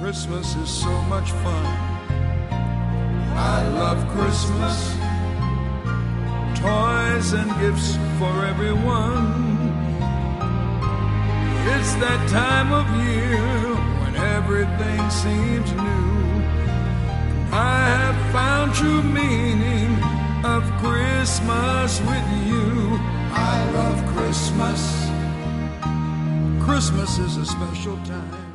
Christmas is so much fun. I love Christmas. Toys and gifts for everyone. It's that time of year when everything seems new. I have found true meaning of Christmas with you. I love Christmas. Christmas is a special time.